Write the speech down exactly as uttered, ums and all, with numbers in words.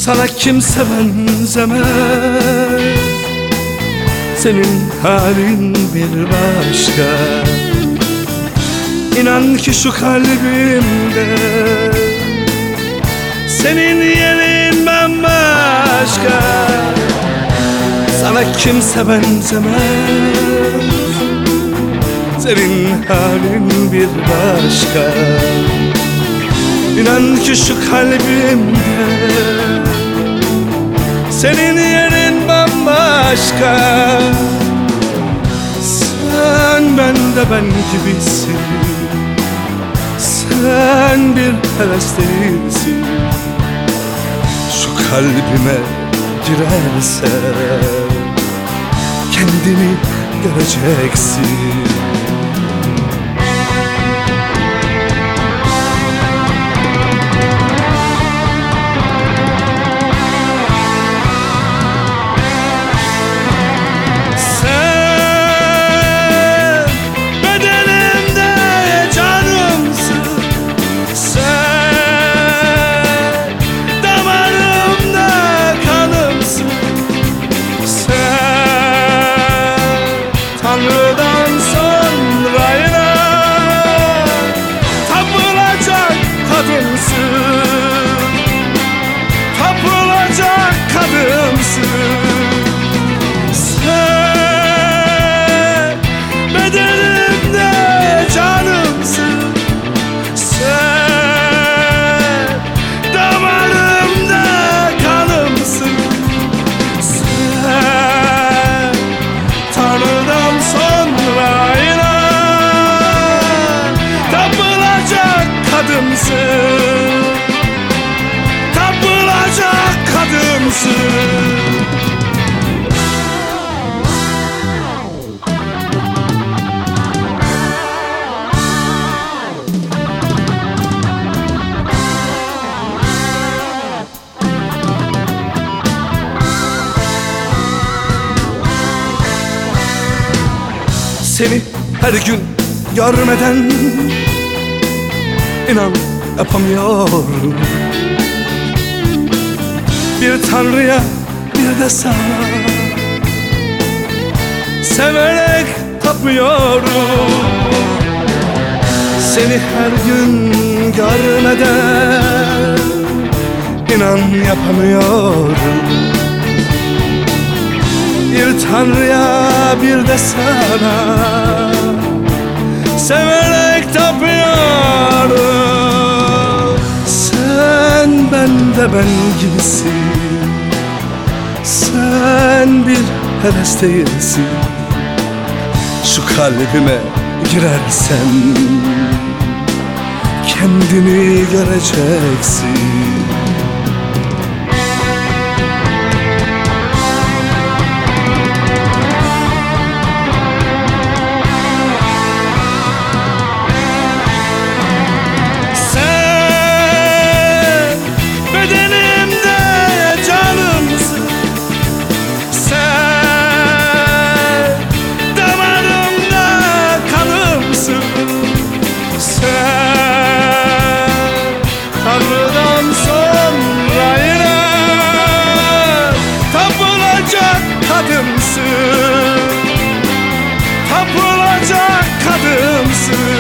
Sana kimse benzemez, senin halin bir başka. İnan ki şu kalbimde senin yerin bambaşka. Sana kimse benzemez, senin halin bir başka. İnan ki şu kalbimde senin yerin bambaşka. Sen bende ben gibisin, sen bir heves değilsin. Şu kalbime girersen kendini göreceksin. Tanrı'dan sonra inan, tapılacak kadınsın, tapılacak kadınsın. Sen bedenimde canımsın, sen damarımda kanımsın. Sen Tanrı'dan sonra inan, tapılacak kadımsın, tapılacak kadımsın. Seni her gün görmeden inan yapamıyorum. Bir Tanrı'ya bir de sana severek tapıyorum. Seni her gün görmeden inan yapamıyorum. Bir Tanrı'ya bir de sana severek tapıyorum. Sen bende ben gibisin, sen bir heves değilsin. Şu kalbime girersen kendini göreceksin. Tanrı'dan sonra inan, tapılacak kadımsın, tapılacak kadımsın.